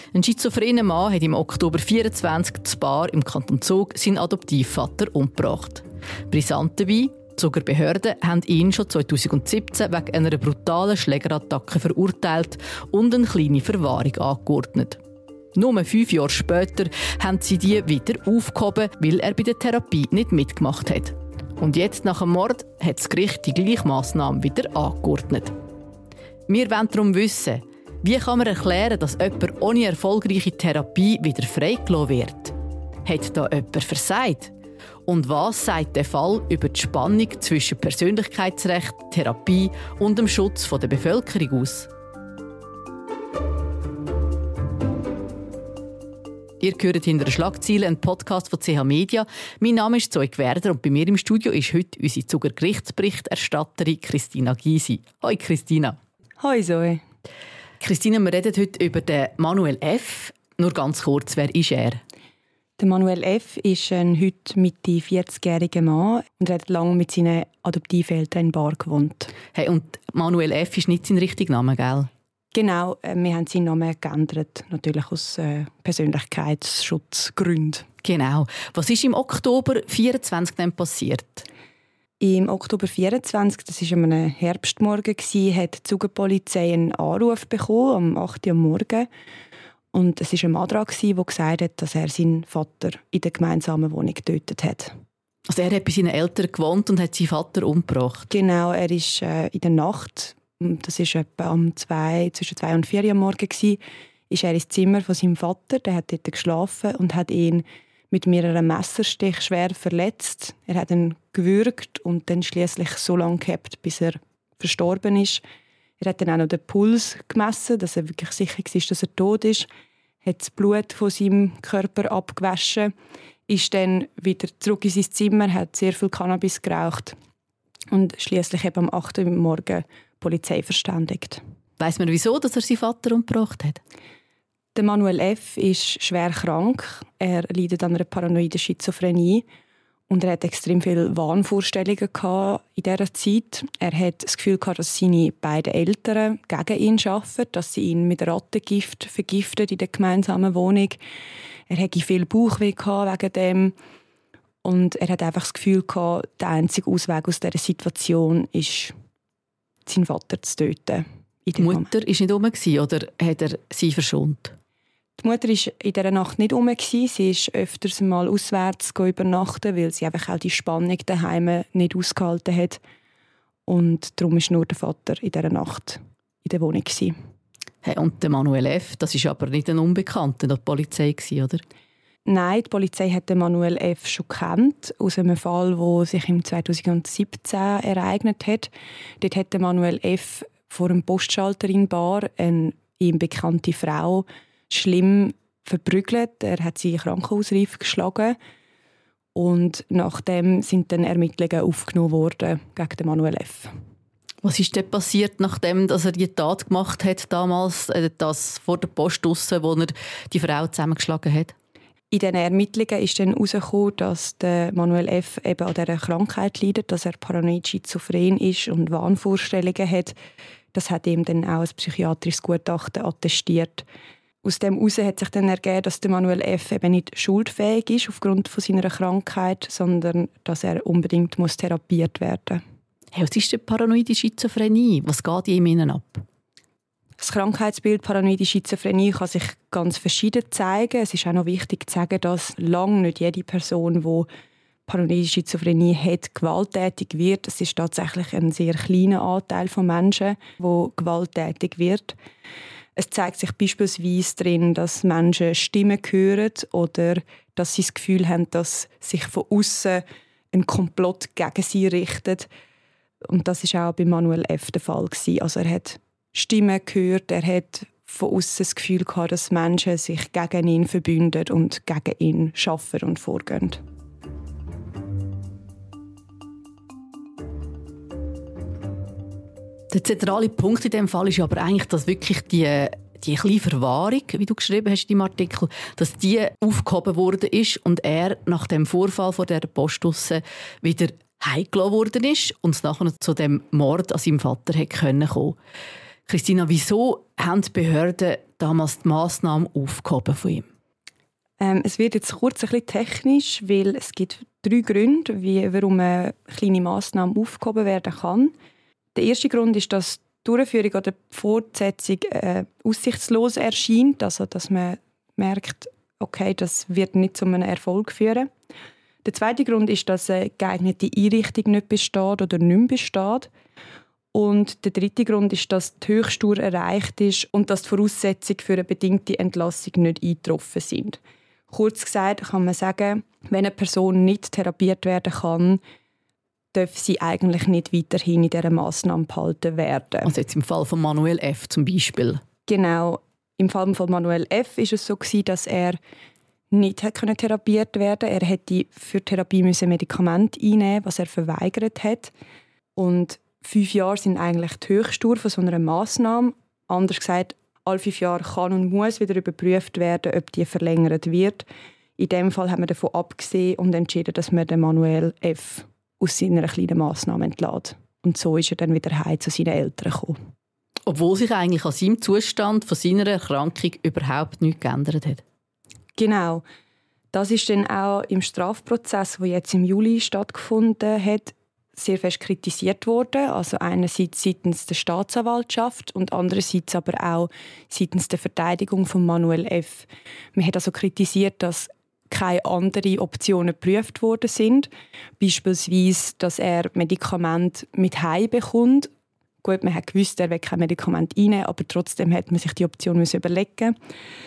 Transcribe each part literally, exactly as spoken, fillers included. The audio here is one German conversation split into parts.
Ein schizophrener Mann hat im Oktober vierundzwanzig zu Bar im Kanton Zug seinen Adoptivvater umgebracht. Brisant dabei: die Zuger Behörden haben ihn schon zweitausendsiebzehn wegen einer brutalen Schlägerattacke verurteilt und eine kleine Verwahrung angeordnet. Nur fünf Jahre später haben sie die wieder aufgehoben, weil er bei der Therapie nicht mitgemacht hat. Und jetzt, nach dem Mord, hat das Gericht die gleiche Massnahme wieder angeordnet. Wir wollen darum wissen, wie kann man erklären, dass jemand ohne erfolgreiche Therapie wieder freigelassen wird? Hat da jemand versagt? Und was sagt der Fall über die Spannung zwischen Persönlichkeitsrecht, Therapie und dem Schutz der Bevölkerung aus? Ihr hört «Hinter den Schlagzeilen», einen Podcast von C H Media. Mein Name ist Zoe Gwerder und bei mir im Studio ist heute unsere Zuger Gerichtsberichterstatterin Christina Gysi. Hoi Christina. Hoi Zoe. Christina, wir reden heute über den Manuel F. Nur ganz kurz, wer ist er? Der Manuel F. ist ein heute Mitte vierzigjähriger Mann und er hat lange mit seinen Adoptiveltern in Bar gewohnt. Hey, und Manuel F. ist nicht sein richtiger Name, gell? Genau, äh, wir haben seinen Namen geändert, natürlich aus äh, Persönlichkeitsschutzgründen. Genau. Was ist im Oktober vierundzwanzig denn passiert? Im Oktober vierundzwanzig, das war an einem Herbstmorgen, hat die Zugenpolizei einen Anruf bekommen, am acht Uhr am Morgen. Und es war ein Mann dran, der gesagt hat, dass er seinen Vater in der gemeinsamen Wohnung getötet hat. Also er hat bei seinen Eltern gewohnt und hat seinen Vater umgebracht? Genau, er ist äh, in der Nacht, das war etwa um zwei, zwischen zwei und vier Uhr am Morgen, ist er ins Zimmer von seinem Vater, der hat dort geschlafen und hat ihn mit mehreren Messerstichen schwer verletzt. Er hat ihn gewürgt und dann schliesslich so lange gehabt, bis er verstorben ist. Er hat dann auch noch den Puls gemessen, dass er wirklich sicher war, dass er tot ist. Er hat das Blut von seinem Körper abgewaschen, ist dann wieder zurück in sein Zimmer, hat sehr viel Cannabis geraucht und schliesslich eben am acht Uhr am Morgen die Polizei verständigt. Weiss man, wieso dass er seinen Vater umgebracht hat? Der Manuel F. ist schwer krank. Er leidet an einer paranoiden Schizophrenie. Und er hatte extrem viele Wahnvorstellungen in dieser Zeit. Er hat das Gefühl gehabt, dass seine beiden Eltern gegen ihn arbeiten, dass sie ihn mit Rattengift vergiften in der gemeinsamen Wohnung. Er hatte viel Bauchweh wegen dem. Und er hat einfach das Gefühl gehabt, der einzige Ausweg aus dieser Situation ist, seinen Vater zu töten. Die Mutter war nicht rum oder hat er sie verschont? Die Mutter war in dieser Nacht nicht rum. Sie ist öfters mal auswärts übernachten, weil sie einfach auch die Spannung daheim nicht ausgehalten hat. Und darum war nur der Vater in dieser Nacht in der Wohnung. Hey, und der Manuel F., das war aber nicht ein Unbekannter, der Polizei, oder? Nein, die Polizei hat den Manuel F. schon gekannt, aus einem Fall, der sich im zweitausendsiebzehn ereignet hat. Dort hat der Manuel F. vor einem Postschalter in Bar eine ihm bekannte Frau schlimm verprügelt. Er hat sie krankenhausreif geschlagen. Und nachdem sind dann Ermittlungen aufgenommen worden gegen den Manuel F. Was ist denn passiert, nachdem dass er die Tat gemacht hat, damals, äh, das vor der Post draussen, wo er die Frau zusammengeschlagen hat? In diesen Ermittlungen ist dann herausgekommen, dass der Manuel F. eben an dieser Krankheit leidet, dass er paranoid schizophren ist und Wahnvorstellungen hat. Das hat ihm dann auch ein psychiatrisches Gutachten attestiert. Aus dem heraus hat sich dann ergeben, dass der Manuel F. eben nicht schuldfähig ist aufgrund von seiner Krankheit, sondern dass er unbedingt muss therapiert werden muss. Hey, was ist denn paranoide Schizophrenie? Was geht in ihm ab? Das Krankheitsbild paranoide Schizophrenie kann sich ganz verschieden zeigen. Es ist auch noch wichtig zu sagen, dass lange nicht jede Person, die paranoide Schizophrenie hat, gewalttätig wird. Es ist tatsächlich ein sehr kleiner Anteil von Menschen, der gewalttätig wird. Es zeigt sich beispielsweise darin, dass Menschen Stimmen hören oder dass sie das Gefühl haben, dass sich von außen ein Komplott gegen sie richtet. Und das war auch bei Manuel F. der Fall. Also er hat Stimmen gehört, er hat von außen das Gefühl gehabt, dass Menschen sich gegen ihn verbünden und gegen ihn arbeiten und vorgehen. Der zentrale Punkt in diesem Fall ist aber eigentlich, dass wirklich die, die kleine Verwahrung, wie du geschrieben hast in deinem Artikel, dass die aufgehoben worden ist und er nach dem Vorfall vor der Post wieder heimgelassen worden ist und es nachher zu dem Mord an seinem Vater kommen konnte. Christina, wieso haben die Behörden damals die Massnahmen aufgehoben von ihm? Ähm, es wird jetzt kurz ein bisschen technisch, weil es gibt drei Gründe, wie, warum eine kleine Massnahme aufgehoben werden kann. Der erste Grund ist, dass die Durchführung oder die Fortsetzung äh, aussichtslos erscheint, also dass man merkt, okay, das wird nicht zu einem Erfolg führen. Der zweite Grund ist, dass eine geeignete Einrichtung nicht besteht oder nicht mehr besteht. Und der dritte Grund ist, dass die Höchstdauer erreicht ist und dass die Voraussetzungen für eine bedingte Entlassung nicht eingetroffen sind. Kurz gesagt kann man sagen, wenn eine Person nicht therapiert werden kann, darf sie eigentlich nicht weiterhin in dieser Massnahme behalten werden. Also jetzt im Fall von Manuel F. zum Beispiel? Genau. Im Fall von Manuel F. war es so, dass er nicht therapiert werden konnte. Er hätte für die Therapie Medikamente einnehmen müssen, was er verweigert hat. Und fünf Jahre sind eigentlich die Höchstdauer von so einer Massnahme. Anders gesagt, alle fünf Jahre kann und muss wieder überprüft werden, ob die verlängert wird. In diesem Fall haben wir davon abgesehen und entschieden, dass wir den Manuel F. aus seiner kleinen Massnahme entlässt. Und so ist er dann wieder heim zu seinen Eltern gekommen. Obwohl sich eigentlich an seinem Zustand, von seiner Erkrankung überhaupt nichts geändert hat. Genau. Das ist dann auch im Strafprozess, der jetzt im Juli stattgefunden hat, sehr fest kritisiert worden. Also einerseits seitens der Staatsanwaltschaft und andererseits aber auch seitens der Verteidigung von Manuel F. Man hat also kritisiert, dass keine anderen Optionen geprüft worden sind. Beispielsweise, dass er Medikamente mit heim bekommt. Gut, man hat gewusst, er will kein Medikament einnehmen, aber trotzdem hat man sich die Option überlegen.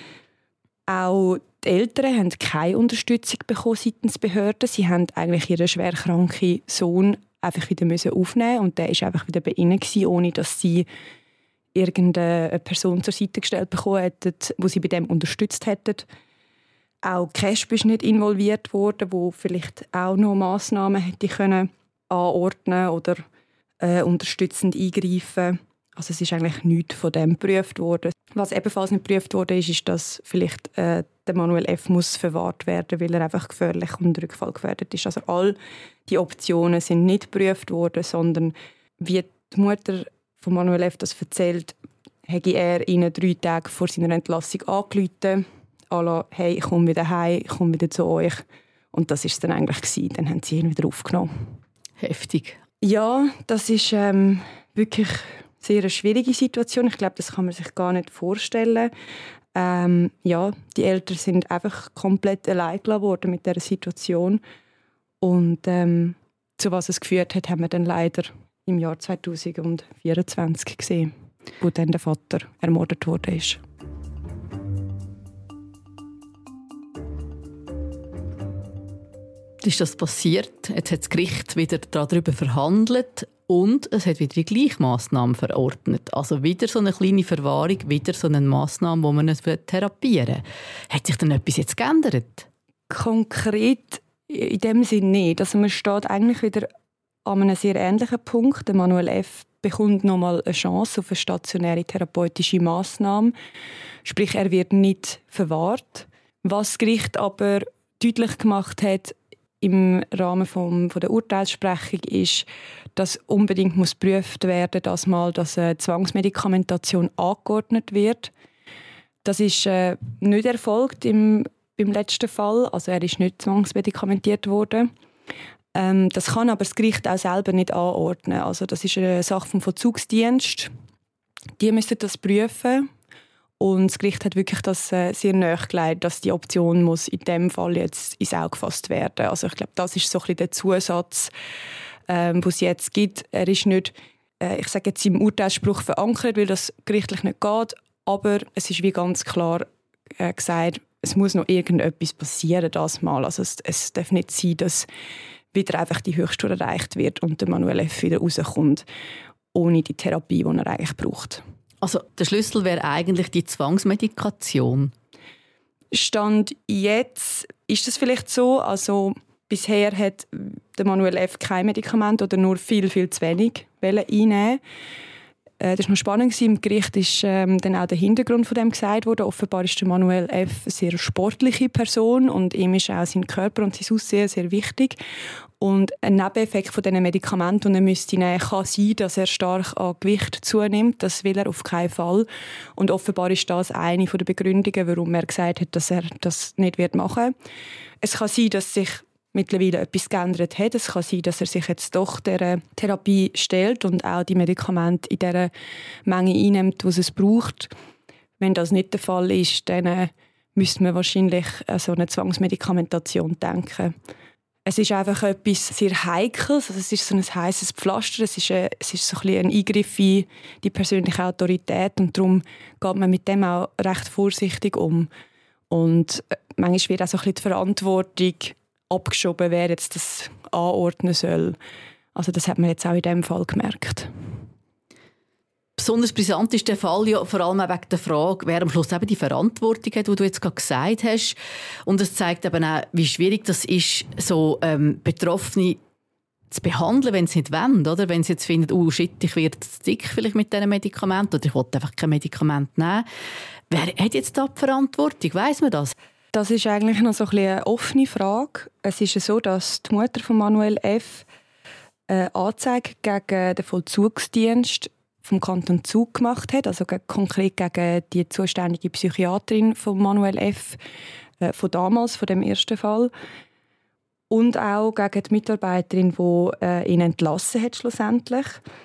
Auch die Eltern haben keine Unterstützung bekommen seitens Behörden. Sie haben eigentlich ihren schwerkranken Sohn einfach wieder aufnehmen und der war einfach wieder bei ihnen, ohne dass sie irgendeine Person zur Seite gestellt bekommen hätten, die sie bei dem unterstützt hätten. Auch die K E S P ist nicht involviert worden, wo vielleicht auch noch Massnahmen hätte können anordnen oder äh, unterstützend eingreifen. Also es ist eigentlich nichts von dem geprüft worden. Was ebenfalls nicht geprüft wurde, ist, ist, dass vielleicht äh, der Manuel F. muss verwahrt werden, weil er einfach gefährlich und rückfallgefährdet ist. Also all die Optionen sind nicht geprüft worden, sondern wie die Mutter von Manuel F. das erzählt, habe er ihnen drei Tage vor seiner Entlassung angerufen, à la, hey, ich komme wieder heim, ich komme wieder zu euch. Und das war es dann eigentlich gewesen. Dann haben sie ihn wieder aufgenommen. Heftig. Ja, das ist ähm, wirklich sehr eine schwierige Situation. Ich glaube, das kann man sich gar nicht vorstellen. Ähm, ja, die Eltern sind einfach komplett allein gelassen worden mit dieser Situation. Und ähm, zu was es geführt hat, haben wir dann leider im Jahr zwanzig vierundzwanzig gesehen, wo dann der Vater ermordet worden ist. Ist das passiert? Jetzt hat das Gericht wieder darüber verhandelt und es hat wieder die gleiche Massnahme verordnet. Also wieder so eine kleine Verwahrung, wieder so eine Massnahme, wo man es therapieren will. Hat sich denn etwas jetzt geändert? Konkret in dem Sinne nicht. Also man steht eigentlich wieder an einem sehr ähnlichen Punkt. Der Manuel F. bekommt nochmal eine Chance auf eine stationäre therapeutische Massnahme. Sprich, er wird nicht verwahrt. Was das Gericht aber deutlich gemacht hat, im Rahmen vom, von der Urteilssprechung ist, dass unbedingt muss geprüft werden, dass mal dass eine Zwangsmedikamentation angeordnet wird. Das ist äh, nicht erfolgt im, im letzten Fall. Also er ist nicht zwangsmedikamentiert worden. Ähm, das kann aber das Gericht auch selber nicht anordnen. Also das ist eine Sache vom Vollzugsdienst. Die müssen das prüfen. Und das Gericht hat wirklich das äh, sehr nahegelegt, dass die Option muss in diesem Fall jetzt ins Auge gefasst werden. Also ich glaube, das ist so ein bisschen der Zusatz, ähm, den es jetzt gibt. Er ist nicht, äh, ich sage jetzt im Urteilsspruch verankert, weil das gerichtlich nicht geht, aber es ist wie ganz klar äh, gesagt, es muss noch irgendetwas passieren, das mal. Also es, es darf nicht sein, dass wieder einfach die Höchststufe erreicht wird und der Manuel F. wieder rauskommt, ohne die Therapie, die er eigentlich braucht. Also der Schlüssel wäre eigentlich die Zwangsmedikation. Stand jetzt ist das vielleicht so. Also bisher hat der Manuel F. kein Medikament oder nur viel, viel zu wenig einnehmen. Äh, das war noch spannend. Im Gericht ist ähm, dann auch der Hintergrund von dem gesagt worden. Offenbar ist der Manuel F. eine sehr sportliche Person und ihm ist auch sein Körper und sein Aussehen sehr wichtig. Und ein Nebeneffekt von diesen Medikamenten, die er müsste nehmen, kann sein, dass er stark an Gewicht zunimmt. Das will er auf keinen Fall. Und offenbar ist das eine der Begründungen, warum er gesagt hat, dass er das nicht machen wird. Es kann sein, dass sich mittlerweile etwas geändert hat. Es kann sein, dass er sich jetzt doch der Therapie stellt und auch die Medikamente in der Menge einnimmt, die es braucht. Wenn das nicht der Fall ist, dann müsste man wahrscheinlich an so eine Zwangsmedikamentation denken. Es ist einfach etwas sehr Heikles. Also es ist so ein heißes Pflaster. Es ist, ein, es ist so ein, bisschen ein Eingriff in die persönliche Autorität. Und darum geht man mit dem auch recht vorsichtig um. Und manchmal wird auch so ein bisschen die Verantwortung abgeschoben, wer jetzt das anordnen soll. Also das hat man jetzt auch in diesem Fall gemerkt. Besonders brisant ist der Fall ja vor allem auch wegen der Frage, wer am Schluss eben die Verantwortung hat, die du jetzt gerade gesagt hast. Und es zeigt eben auch, wie schwierig das ist, so ähm, Betroffene zu behandeln, wenn sie nicht wollen. Oder? Wenn sie jetzt finden, oh shit, ich werde zu dick vielleicht mit diesen Medikamenten oder ich will einfach kein Medikament nehmen. Wer hat jetzt da die Verantwortung? Weiss man das? Das ist eigentlich noch so ein bisschen eine offene Frage. Es ist so, dass die Mutter von Manuel F. eine Anzeige gegen den Vollzugsdienst vom Kanton Zug gemacht hat, also konkret gegen die zuständige Psychiaterin von Manuel F. Äh, von damals, von dem ersten Fall. Und auch gegen die Mitarbeiterin, die äh, ihn entlassen hat schlussendlich.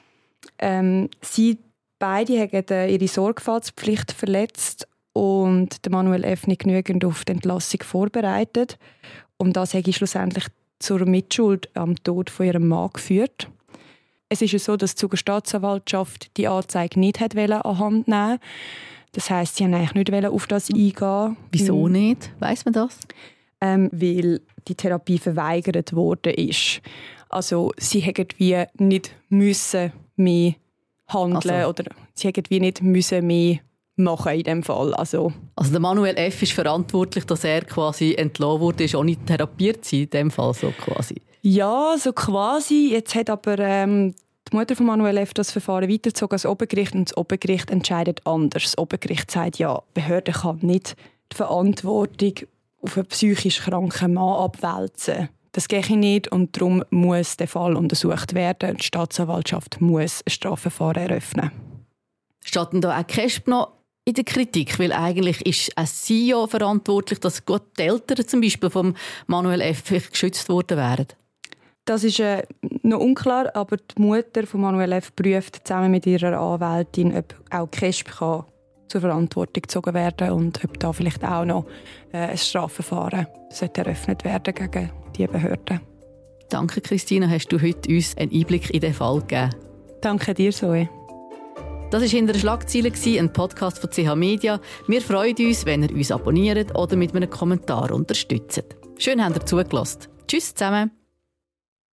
Ähm, sie beide haben äh, ihre Sorgfaltspflicht verletzt und der Manuel F. nicht genügend auf die Entlassung vorbereitet. Und das hat schlussendlich zur Mitschuld am Tod von ihrem Mann geführt. Es ist ja so, dass die Zuger Staatsanwaltschaft die Anzeige nicht hat anhand nehmen wollte. Das heisst, sie wollten eigentlich nicht auf das eingehen. Wieso nicht? Weiss man das? Ähm, weil die Therapie verweigert worden ist. Also sie hätten wie nicht müssen mehr handeln also. Oder sie hätten wie nicht müssen mehr machen in dem Fall. Also, also der Manuel F. ist verantwortlich, dass er quasi entlassen wurde, ist auch nicht therapiert sein, in dem Fall so quasi. Ja, so quasi. Jetzt hat aber ähm, die Mutter von Manuel F. das Verfahren weitergezogen als Obergericht und das Obergericht entscheidet anders. Das Obergericht sagt, ja, die Behörde kann nicht die Verantwortung auf einen psychisch kranken Mann abwälzen. Das gehe ich nicht und darum muss der Fall untersucht werden. Die Staatsanwaltschaft muss ein Strafverfahren eröffnen. Steht denn da auch Kesp noch in der Kritik? Weil eigentlich ist auch sie ja verantwortlich, dass gut die Eltern zum Beispiel vom Manuel F. geschützt worden wären. Das ist äh, noch unklar, aber die Mutter von Manuel F. prüft zusammen mit ihrer Anwältin, ob auch Kesp kann zur Verantwortung gezogen werden und ob da vielleicht auch noch äh, ein Strafverfahren sollte eröffnet werden gegen die Behörden. Danke, Christina, hast du heute uns einen Einblick in den Fall gegeben. Danke dir, Zoe. Das war «Hinter den Schlagzeilen», ein Podcast von C H Media. Wir freuen uns, wenn ihr uns abonniert oder mit einem Kommentar unterstützt. Schön, habt ihr zugelassen. Tschüss zusammen.